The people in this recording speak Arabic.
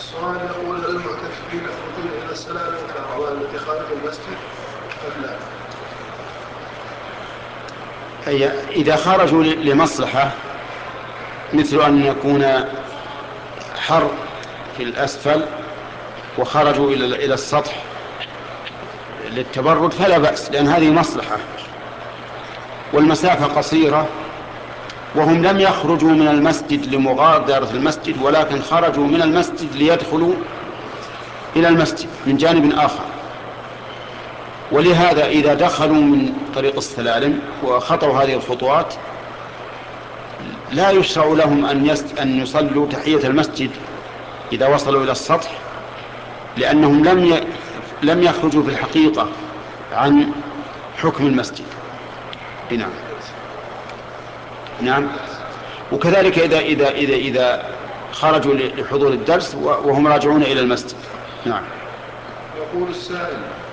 السؤال يقول: هل المعتكفين يخرجون إلى السلام كالأعضاء التي خارج المسجد أم لا؟ إذا خرجوا لمصلحة، مثل أن يكون حر في الأسفل وخرجوا إلى السطح للتبرد فلا بأس، لأن هذه مصلحة والمسافة قصيرة، وهم لم يخرجوا من المسجد لمغادرة المسجد، ولكن خرجوا من المسجد ليدخلوا إلى المسجد من جانب آخر. ولهذا إذا دخلوا من طريق السلالم وخطوا هذه الخطوات لا يشرع لهم أن يصلوا تحية المسجد إذا وصلوا إلى السطح، لأنهم لم يخرجوا في الحقيقة عن حكم المسجد. نعم. نعم. وكذلك إذا خرجوا لحضور الدرس وهم راجعون إلى المسجد. نعم. يقول السائل: